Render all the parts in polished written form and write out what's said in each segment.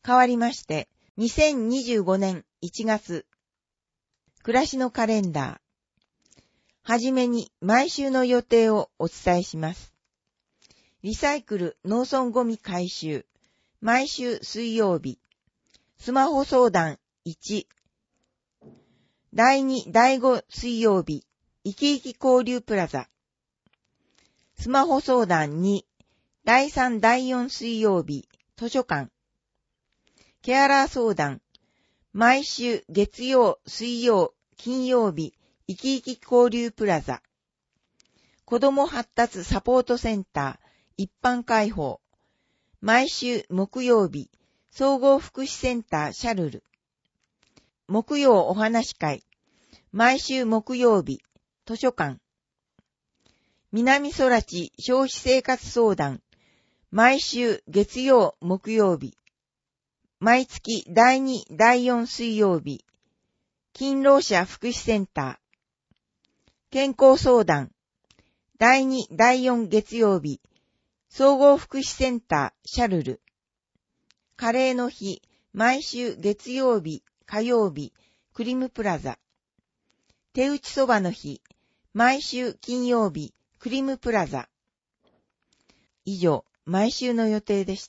変わりまして、2025年1月、暮らしのカレンダー。はじめに毎週の予定をお伝えします。リサイクル農村ゴミ回収、毎週水曜日。スマホ相談1。第2、第5水曜日、いきいき交流プラザ。スマホ相談2。第3、第4水曜日、図書館。ケアラー相談。毎週月曜、水曜、金曜日、いきいき交流プラザ。子ども発達サポートセンター、一般開放。毎週木曜日、総合福祉センターシャルル。木曜お話会。毎週木曜日、図書館。南空地消費生活相談。毎週月曜、木曜日。毎月第2、第4水曜日。勤労者福祉センター。健康相談。第2、第4月曜日。総合福祉センターシャルル。カレーの日。毎週月曜日、火曜日。クリムプラザ。手打ちそばの日。毎週金曜日。クリムプラザ。以上、毎週の予定でした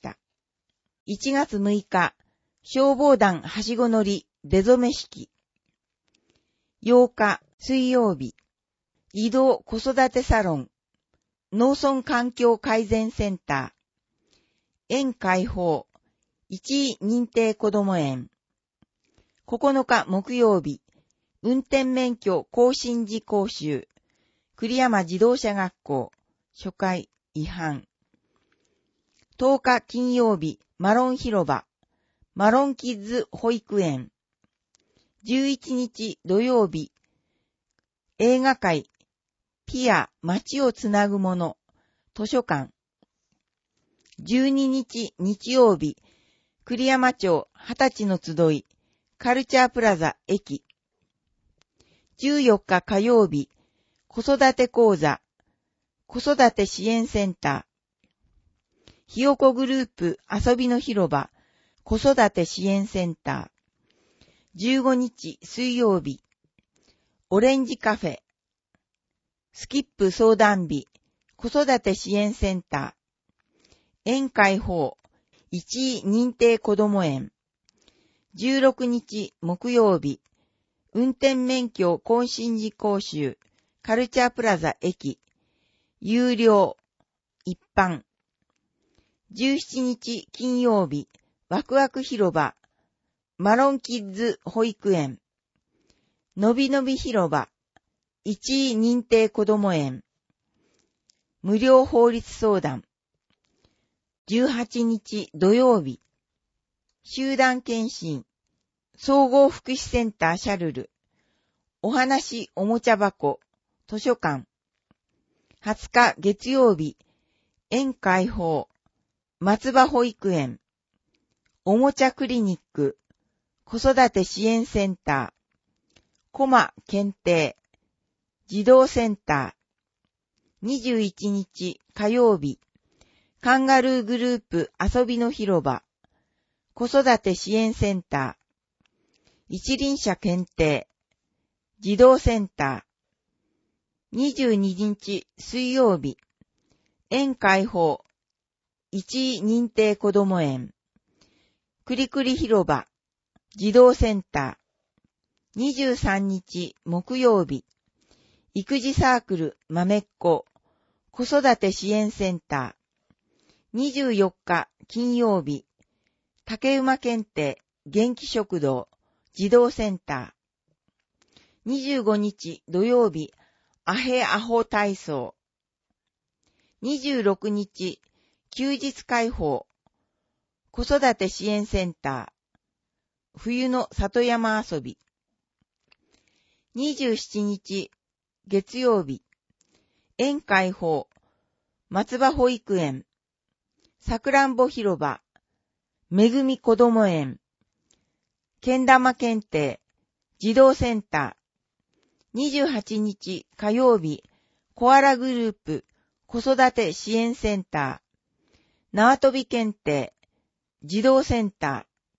。1月6日、消防団はしご乗り出初め式。8日、水曜日、移動子育てサロン、農村環境改善センター、園開放、一位認定こども園。9日木曜日、運転免許更新時講習、栗山自動車学校、初回違反。10日金曜日、マロン広場、マロンキッズ保育園。11日土曜日、映画会、ピア街をつなぐもの、図書館。12日日曜日、栗山町20歳の集い、カルチャープラザ駅。14日火曜日、子育て講座、子育て支援センター。ひよこグループ遊びの広場、子育て支援センター。15日水曜日、オレンジカフェ。スキップ相談日、子育て支援センター。園開放、一位認定こども園。16日木曜日、運転免許更新時講習、カルチャープラザ駅。有料、一般。17日金曜日、ワクワク広場、マロンキッズ保育園。のびのび広場、一位認定こども園。無料法律相談。18日土曜日、集団検診、総合福祉センターシャルル。お話おもちゃ箱、図書館。20日月曜日、園開放、松葉保育園。おもちゃクリニック、子育て支援センター。コマ検定、児童センター。21日火曜日、カンガルーグループ遊びの広場、子育て支援センター。一輪車検定、児童センター。22日水曜日、園開放、一位認定こども園。くりくり広場、児童センター。23日木曜日、育児サークルまめっこ、子育て支援センター。24日金曜日、竹馬検定元気食堂、児童センター。25日土曜日、アヘアホ体操。26日、休日開放、子育て支援センター。冬の里山遊び。27日、月曜日、園開放、松葉保育園。さくらんぼ広場、めぐみこども園。けん玉検定、児童センター。28日火曜日、コアラグループ、子育て支援センター。縄跳び検定、児童センタ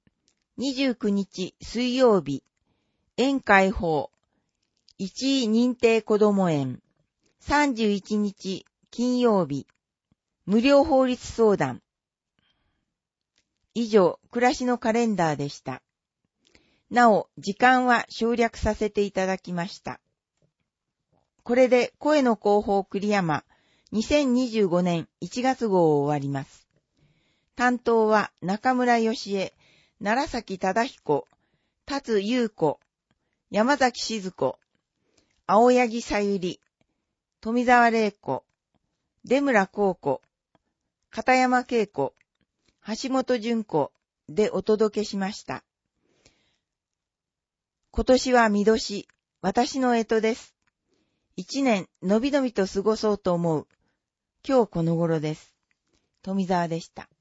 29日水曜日、園開放、一位認定こども園。31日金曜日、無料法律相談。以上、暮らしのカレンダーでした。なお、時間は省略させていただきました。これで声の広報栗山2025年1月号を終わります。担当は中村義恵、楢崎忠彦、達優子、山崎静子、青柳さゆり、富澤玲子、出村幸子、片山恵子、橋本純子でお届けしました。今年は見年、私の干支です。一年のびのびと過ごそうと思う。今日この頃です。富澤でした。